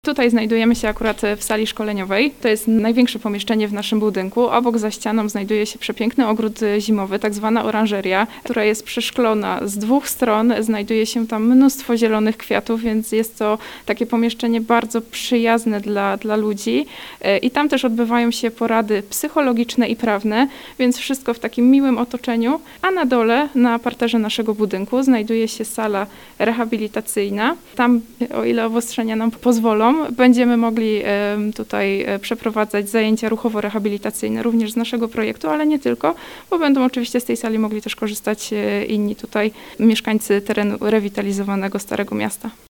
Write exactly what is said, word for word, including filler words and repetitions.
Tutaj znajdujemy się akurat w sali szkoleniowej. To jest największe pomieszczenie w naszym budynku. Obok za ścianą znajduje się przepiękny ogród zimowy, tak zwana oranżeria, która jest przeszklona z dwóch stron. Znajduje się tam mnóstwo zielonych kwiatów, więc jest to takie pomieszczenie bardzo przyjazne dla, dla ludzi. I tam też odbywają się porady psychologiczne i prawne, więc wszystko w takim miłym otoczeniu. A na dole, na parterze naszego budynku, znajduje się sala rehabilitacyjna. Tam, o ile obostrzenia nam pozwolą, będziemy mogli tutaj przeprowadzać zajęcia ruchowo-rehabilitacyjne również z naszego projektu, ale nie tylko, bo będą oczywiście z tej sali mogli też korzystać inni tutaj mieszkańcy terenu rewitalizowanego Starego Miasta.